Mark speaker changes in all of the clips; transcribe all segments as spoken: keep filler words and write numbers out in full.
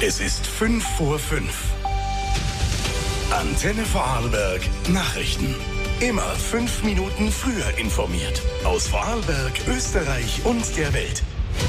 Speaker 1: Es ist fünf vor fünf. Antenne Vorarlberg Nachrichten. Immer fünf Minuten früher informiert. Aus Vorarlberg, Österreich und der Welt.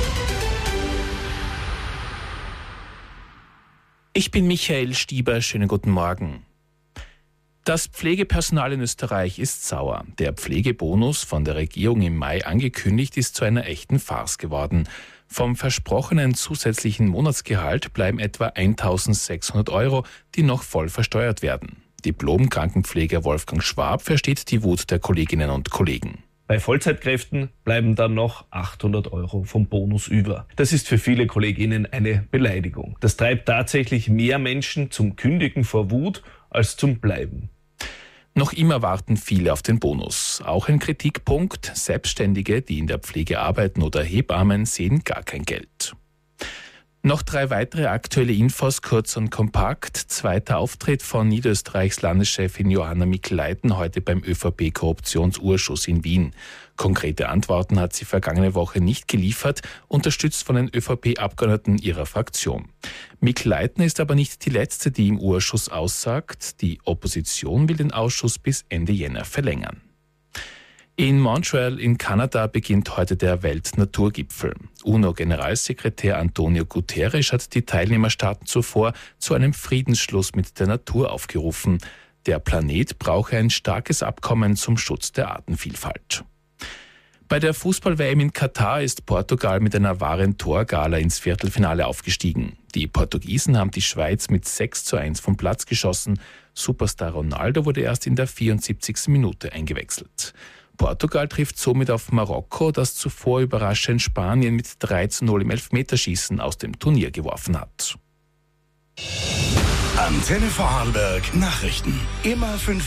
Speaker 2: Ich bin Michael Stieber, schönen guten Morgen. Das Pflegepersonal in Österreich ist sauer. Der Pflegebonus, von der Regierung im Mai angekündigt, ist zu einer echten Farce geworden. Vom versprochenen zusätzlichen Monatsgehalt bleiben etwa eintausendsechshundert Euro, die noch voll versteuert werden. Diplom-Krankenpfleger Wolfgang Schwab versteht die Wut der Kolleginnen und Kollegen.
Speaker 3: Bei Vollzeitkräften bleiben dann noch achthundert Euro vom Bonus über. Das ist für viele Kolleginnen eine Beleidigung. Das treibt tatsächlich mehr Menschen zum Kündigen vor Wut als zum Bleiben.
Speaker 2: Noch immer warten viele auf den Bonus. Auch ein Kritikpunkt: Selbstständige, die in der Pflege arbeiten, oder Hebammen sehen gar kein Geld. Noch drei weitere aktuelle Infos, kurz und kompakt. Zweiter Auftritt von Niederösterreichs Landeschefin Johanna Mikl-Leitner heute beim ÖVP-Korruptionsurschuss in Wien. Konkrete Antworten hat sie vergangene Woche nicht geliefert, unterstützt von den ÖVP-Abgeordneten ihrer Fraktion. Mikl-Leitner ist aber nicht die letzte, die im Urschuss aussagt. Die Opposition will den Ausschuss bis Ende Jänner verlängern. In Montreal in Kanada beginnt heute der Weltnaturgipfel. UNO-Generalsekretär Antonio Guterres hat die Teilnehmerstaaten zuvor zu einem Friedensschluss mit der Natur aufgerufen. Der Planet brauche ein starkes Abkommen zum Schutz der Artenvielfalt. Bei der Fußball-W M in Katar ist Portugal mit einer wahren Torgala ins Viertelfinale aufgestiegen. Die Portugiesen haben die Schweiz mit sechs zu eins vom Platz geschossen. Superstar Ronaldo wurde erst in der vierundsiebzigsten Minute eingewechselt. Portugal trifft somit auf Marokko, das zuvor überraschend Spanien mit drei zu null im Elfmeterschießen aus dem Turnier geworfen hat.
Speaker 1: Antenne Vorarlberg Nachrichten. Immer fünf